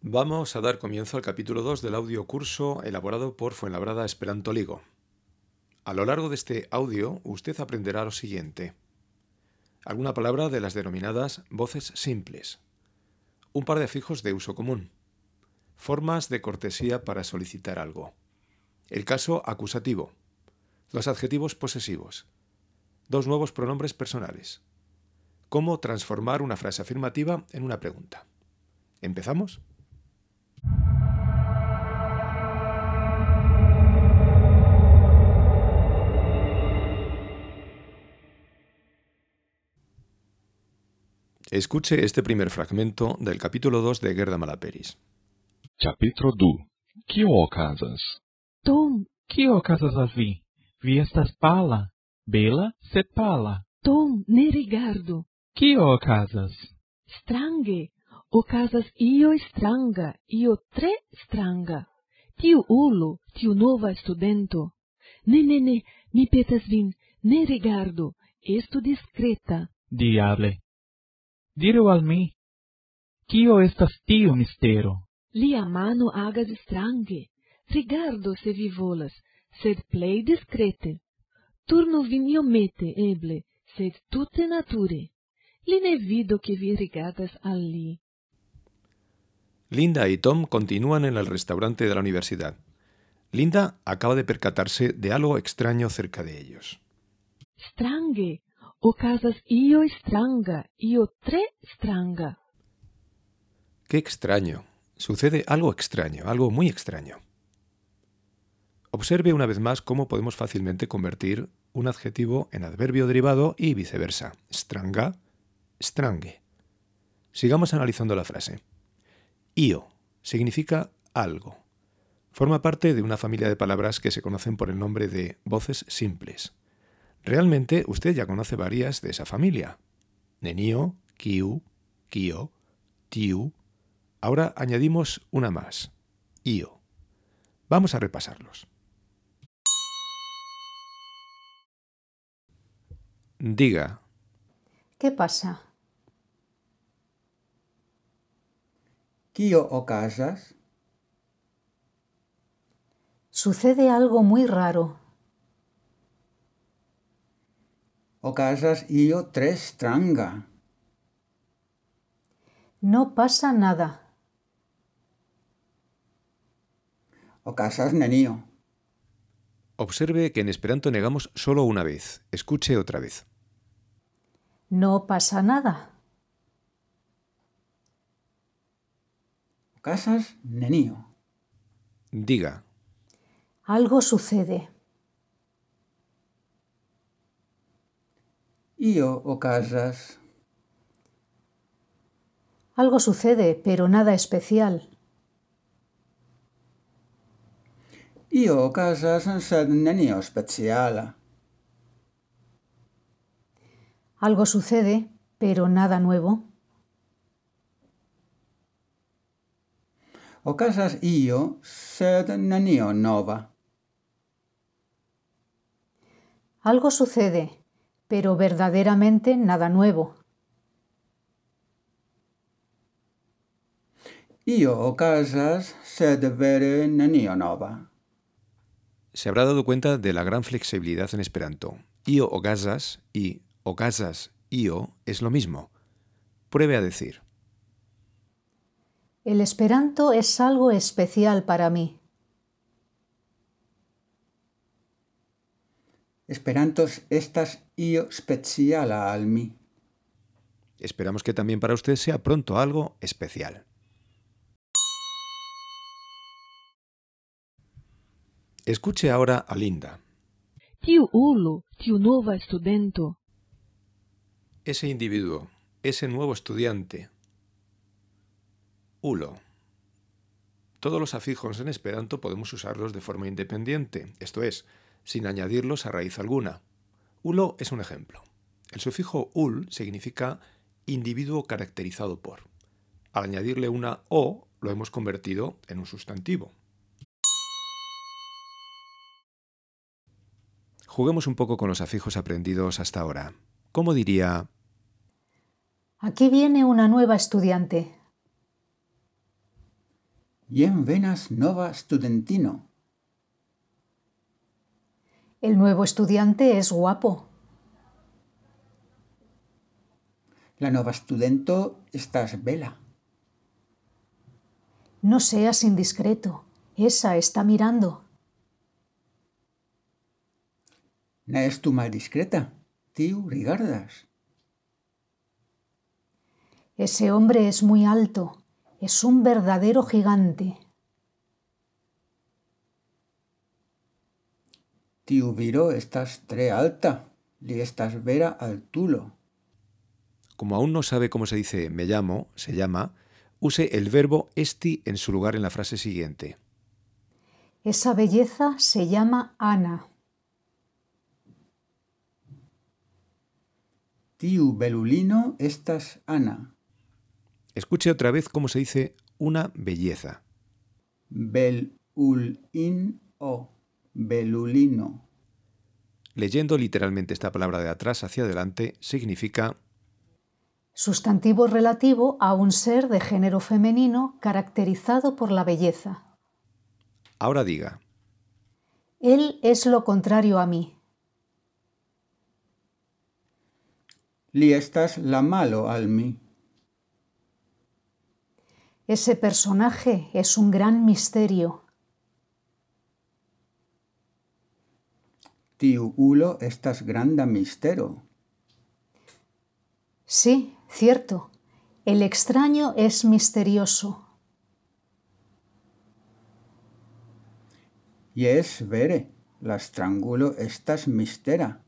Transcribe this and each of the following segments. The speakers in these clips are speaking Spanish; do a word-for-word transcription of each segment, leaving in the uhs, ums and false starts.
Vamos a dar comienzo al capítulo dos del audio curso elaborado por Fuenlabrada Esperanto Ligo. A lo largo de este audio, usted aprenderá lo siguiente: alguna palabra de las denominadas voces simples, un par de afijos de uso común, formas de cortesía para solicitar algo, el caso acusativo, los adjetivos posesivos, dos nuevos pronombres personales, cómo transformar una frase afirmativa en una pregunta. ¿Empezamos? Escuche este primer fragmento del capítulo dos de Gerda Malaperis. Capítulo dos. Kio okazas? Tom, Kio okazas al vi? Vi estas pala, bela sed pala. Tom, ne rigardu. Kio okazas? Strange. Okazas io stranga, io tre stranga. Tiu ulo, tiu nova studento. Ne, ne, ne, mi petas vin, ne rigardu. Estu discreta. Diable. Diru al mi, kio estas tiu mistero? Lia mano agas strange. Rigardu se vi volas, sed plej discrete. Turnu vin iomete eble, sed tute nature. Li ne vidu ke vi rigardas al li. Linda y Tom continúan en el restaurante de la universidad. Linda acaba de percatarse de algo extraño cerca de ellos. Strange. Okazas io stranga, io tre stranga. ¡Qué extraño! Sucede algo extraño, algo muy extraño. Observe una vez más cómo podemos fácilmente convertir un adjetivo en adverbio derivado y viceversa. Stranga, strange. Sigamos analizando la frase. Io significa algo. Forma parte de una familia de palabras que se conocen por el nombre de voces simples. Realmente usted ya conoce varias de esa familia. Nenio, kiu, kio, tiu. Ahora añadimos una más. Io. Vamos a repasarlos. Diga. ¿Qué pasa? Kio okazas? Sucede algo muy raro. Okazas io tre stranga. No pasa nada. Okazas nenio. Observe que en esperanto negamos solo una vez. Escuche otra vez. No pasa nada. Okazas nenio. Diga. Algo sucede. Io okazas. Algo sucede, pero nada especial. Io okazas sed nenio speciala. Algo sucede, pero nada nuevo. Okazas io sed nenio nova. Algo sucede, pero verdaderamente nada nuevo. Io okazas sed vere nenio nova. Se habrá dado cuenta de la gran flexibilidad en esperanto. Io okazas y okazas io es lo mismo. Pruebe a decir. El esperanto es algo especial para mí. Esperantos estas io speciala al mi. Esperamos que también para usted sea pronto algo especial. Escuche ahora a Linda. Tiu ulo, tiu nova studento. Ese individuo, ese nuevo estudiante. Ulo. Todos los afijos en esperanto podemos usarlos de forma independiente, esto es, sin añadirlos a raíz alguna. Ulo es un ejemplo. El sufijo ul significa individuo caracterizado por. Al añadirle una o, lo hemos convertido en un sustantivo. Juguemos un poco con los afijos aprendidos hasta ahora. ¿Cómo diría? Aquí viene una nueva estudiante. Jen venas nova studentino. El nuevo estudiante es guapo. La nova studento estas bela. No seas indiscreto. Esa está mirando. Ne estu maldiscreta. Tiu rigardas. Ese hombre es muy alto. Es un verdadero gigante. Tiu viro estas tre alta. Li estas vera altulo. Como aún no sabe cómo se dice me llamo, se llama, use el verbo esti en su lugar en la frase siguiente. Esa belleza se llama Ana. Tiu belulino estas Ana. Escuche otra vez cómo se dice una belleza. Bel-ul-in-o. Belulino. Leyendo literalmente esta palabra de atrás hacia adelante, significa Sustantivo relativo a un ser de género femenino caracterizado por la belleza. ahora diga. Él es lo contrario a mí. Li estas la malo al mi. Ese personaje es un gran misterio. Tiu ulo estas granda mistero. Sí, cierto. El extraño es misterioso. Yes, vere. La strangulo estas mistera.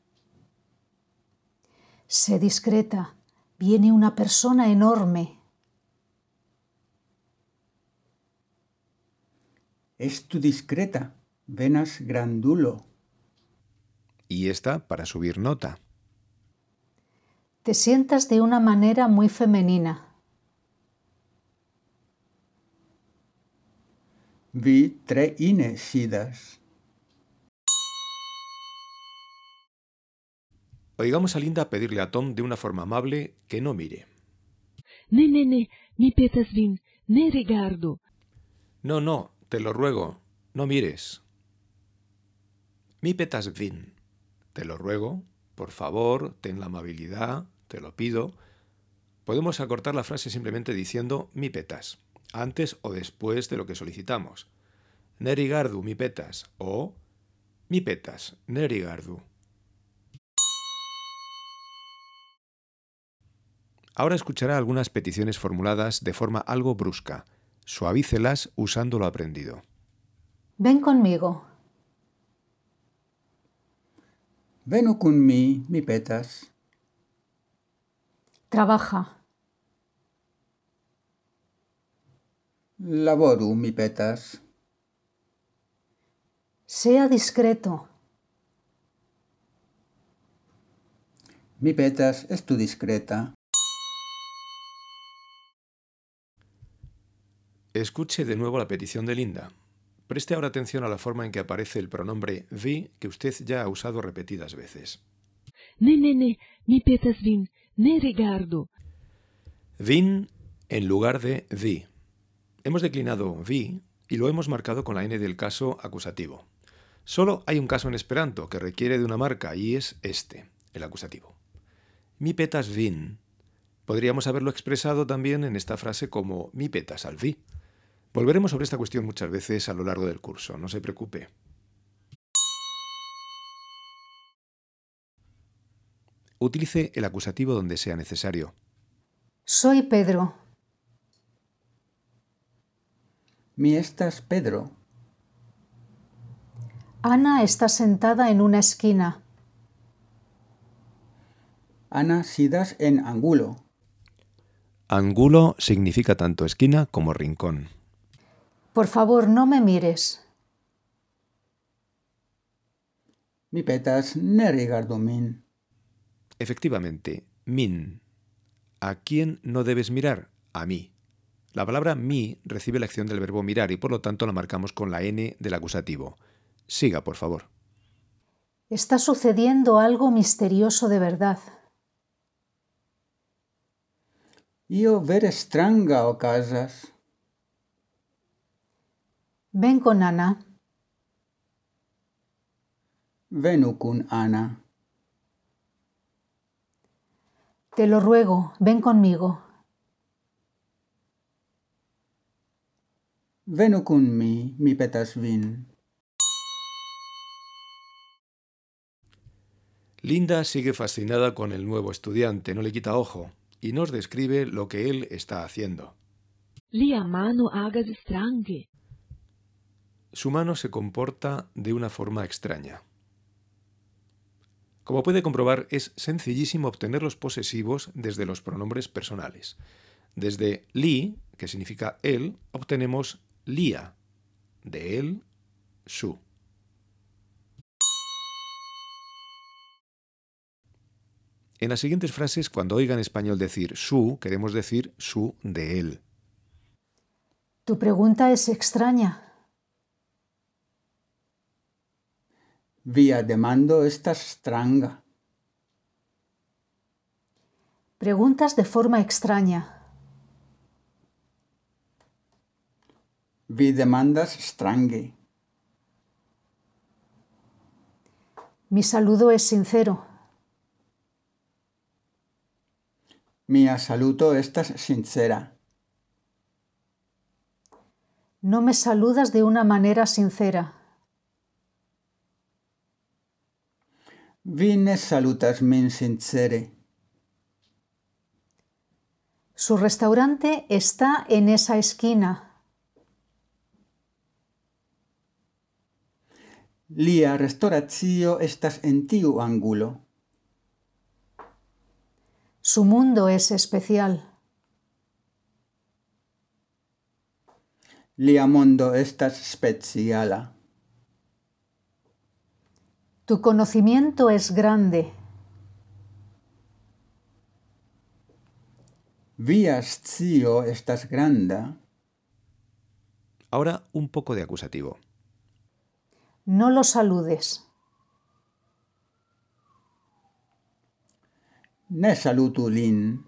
Sé discreta. Viene una persona enorme. Estu discreta. Venas grandulo. Y esta para subir nota. Te sientas de una manera muy femenina. Vi tre ine sidas. Oigamos a Linda pedirle a Tom de una forma amable que no mire. Ne, ne, ne, mi petas vin, ne rigardu. No, no, te lo ruego, no mires. Mi petas vin. Te lo ruego, por favor, ten la amabilidad, te lo pido. Podemos acortar la frase simplemente diciendo mi petas, antes o después de lo que solicitamos. Ne rigardu, mi petas, o mi petas, ne rigardu. Ahora escuchará algunas peticiones formuladas de forma algo brusca. Suavícelas usando lo aprendido. Ven conmigo. Venu kun mi, mi petas. Trabaja. Laboru, mi petas. Sea discreto. Mi petas estu discreta. Escuche de nuevo la petición de Linda. Preste ahora atención a la forma en que aparece el pronombre vi que usted ya ha usado repetidas veces. Ne, ne, ne, mi petas vin, ne rigardu. Vin en lugar de vi. Hemos declinado vi y lo hemos marcado con la N del caso acusativo. Solo hay un caso en Esperanto que requiere de una marca y es este, el acusativo. Mi petas vin. Podríamos haberlo expresado también en esta frase como mi petas al vi. Volveremos sobre esta cuestión muchas veces a lo largo del curso, no se preocupe. Utilice el acusativo donde sea necesario. Soy Pedro. Mi estas Pedro. Ana está sentada en una esquina. Ana sidas en angulo. Angulo significa tanto esquina como rincón. Por favor, no me mires. Mi petas ne rigardu min. Efectivamente, min. ¿A quién no debes mirar? A mí. La palabra mi recibe la acción del verbo mirar y por lo tanto la marcamos con la N del acusativo. Siga, por favor. Está sucediendo algo misterioso de verdad. Io vere stranga okazas. Ven con Ana. Venu kun Ana. Te lo ruego, ven conmigo. Venu kun mi, mi petas vin. Linda sigue fascinada con el nuevo estudiante, no le quita ojo, y nos describe lo que él está haciendo. Lia mano agas strange. Su mano se comporta de una forma extraña. Como puede comprobar, es sencillísimo obtener los posesivos desde los pronombres personales. Desde li, que significa él, obtenemos lia, de él, su. En las siguientes frases, cuando oigan español decir su, queremos decir su de él. Tu pregunta es extraña. Via demando estas stranga. Preguntas de forma extraña. Vi demandas strange. Mi saludo es sincero. Mia saluto estas sincera. No me saludas de una manera sincera. Vi ne salutas min sincere. Su restaurante está en esa esquina. Lia restauracio estas en tiu angulo. Su mundo es especial. Lia mondo estas speciala. Tu conocimiento es grande. Via scio estas granda. Ahora un poco de acusativo. No lo saludes. Ne salutu lin.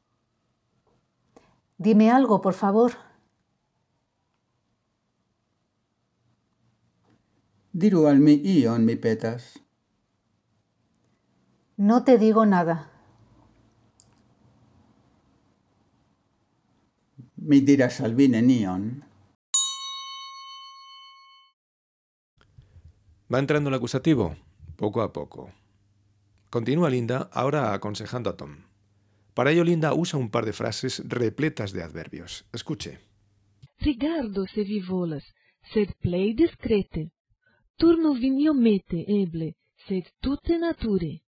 Dime algo, por favor. Diru al mi ion, mi petas. No te digo nada. Mi diras al vi nenion. Va entrando el acusativo, poco a poco. Continúa Linda, ahora aconsejando a Tom. Para ello Linda usa un par de frases repletas de adverbios. Escuche. Rigardo se vi volas, sed plej diskrete. Turnu vin iomete eble, sed tute nature.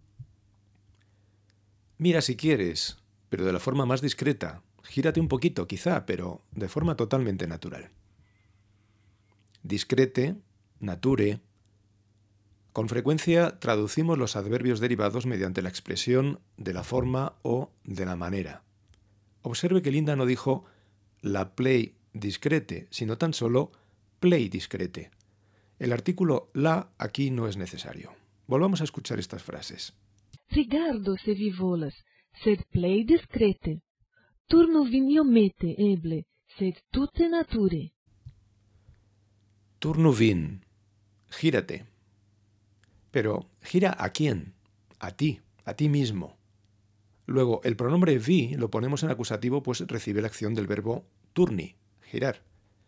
Mira si quieres, pero de la forma más discreta. Gírate un poquito, quizá, pero de forma totalmente natural. Discrete, nature. Con frecuencia traducimos los adverbios derivados mediante la expresión de la forma o de la manera. Observe que Linda no dijo la plej discrete, sino tan solo plej discrete. El artículo la aquí no es necesario. Volvamos a escuchar estas frases. Rigardo se vi volas, sed plej diskrete. Turnu vin iomete eble, sed tute nature. Turnu vin. Gírate. Pero, ¿gira a quién? A ti, a ti mismo. Luego, el pronombre vi lo ponemos en acusativo, pues recibe la acción del verbo turni, girar.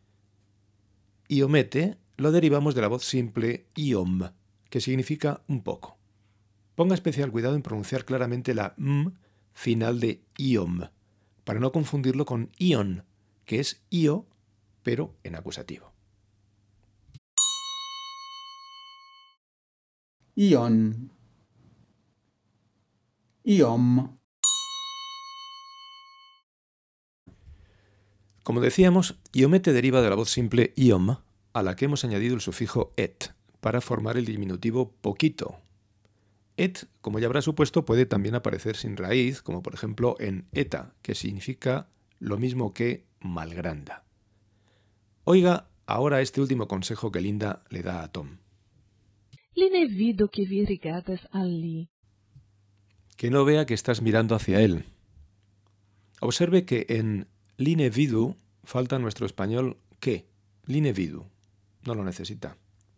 Iomete lo derivamos de la voz simple iom, que significa un poco. Ponga especial cuidado en pronunciar claramente la m final de iom, para no confundirlo con ion, que es io, pero en acusativo. Ion. Iom. Como decíamos, iomete deriva de la voz simple iom, a la que hemos añadido el sufijo et, para formar el diminutivo poquito. Et, como ya habrá supuesto, puede también aparecer sin raíz, como por ejemplo en eta, que significa lo mismo que malgranda. Oiga ahora este último consejo que Linda le da a Tom. Li ne vidu ke vi rigardas al li. Que no vea que estás mirando hacia él. Observe que en li ne vidu falta nuestro español que, li ne vidu. no lo necesita.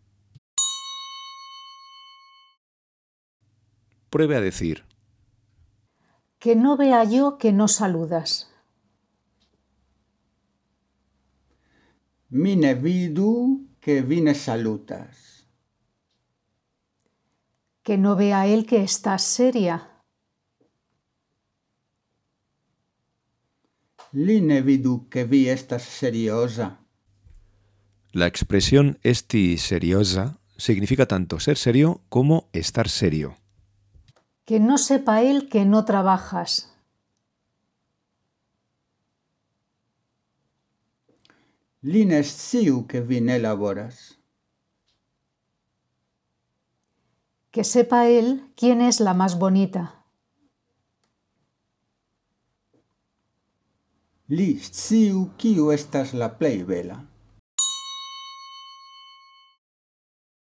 Pruebe a decir: que no vea yo que no saludas. Mi ne vidu que vi ne salutas. Que no vea él que estás seria. Li ne vidu que vi estas seriosa. La expresión esti seriosa significa tanto ser serio como estar serio. Que no sepa él que no trabajas. Li ne sciu que vi ne laboras. Que sepa él quién es la más bonita. Li sciu kiu estas la plej bela.